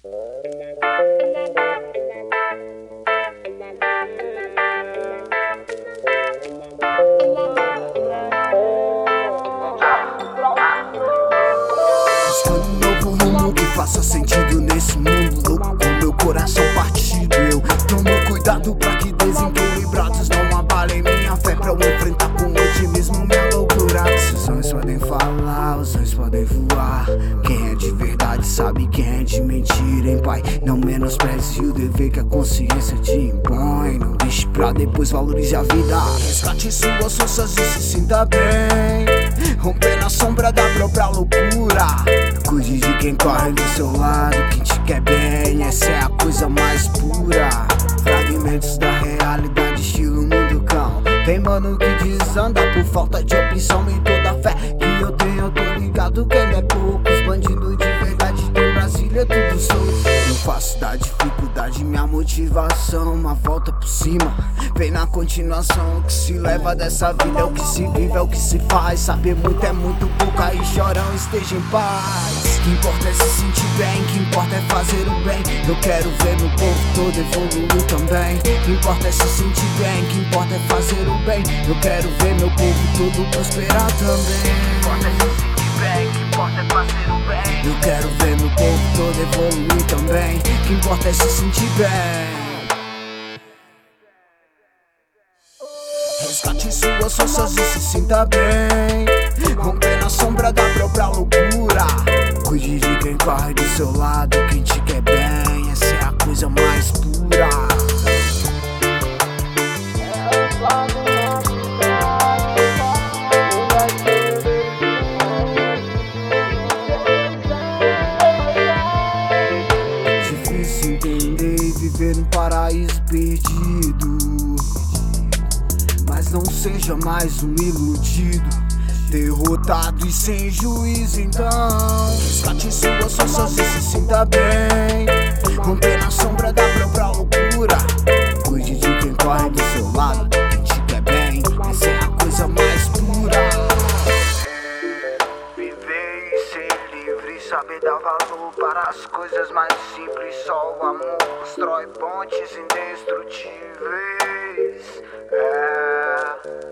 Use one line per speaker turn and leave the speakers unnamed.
Buscando um novo rumo que faça sentido nesse mundo louco, com meu coração partido. Eu tomo cuidado pra que desequilibrados não abalem minha fé, pra eu enfrentar com otimismo minha loucura. Os sonhos podem falar, os sonhos podem voar. Quem é de verdade sabe quem é de mentira, hein, pai? Não menospreze o dever que a consciência te impõe. Não deixe pra depois, valorize a vida. Resgate suas forças e se sinta bem, romper na sombra da própria loucura. Cuide de quem corre do seu lado, quem te quer bem, essa é a coisa mais pura. Fragmentos da realidade, estilo mundo cão. Tem mano que desanda por falta de opção. E toda a fé que eu tenho, eu tô ligado que ainda é pouco. Os bandidos de verdade tem Brasília tudo solto. Não faço da dificuldade minha motivação. Uma volta por cima, vem na continuação. O que se leva dessa vida é o que se vive, é o que se faz. Saber muito é muito pouco, aí chorão, esteja em paz. O que importa é se sentir bem, o que importa é fazer o bem. Eu quero ver meu povo todo evoluir também. O que importa é se sentir bem, o que importa é fazer o bem. Eu quero ver meu povo todo prosperar também. O que importa é se sentir bem, o que importa é fazer o bem. Eu quero ver meu povo todo evoluir também. O que importa é se sentir bem. Resgate suas forças e se sinta bem, romper na sombra da própria loucura. Cuide de quem corre do seu lado, quem te quer bem, essa é a coisa mais pura. Difícil entender e viver num paraíso perdido, mas não seja mais um iludido, derrotado e sem juízo. Então resgate suas forças e se sinta bem, romper na sombra da própria loucura. Cuide de quem corre do seu lado, quem te quer bem, essa é a coisa mais pura. Viver e ser livre, saber dar valor para as coisas mais simples. Só o amor constrói pontes indestrutíveis.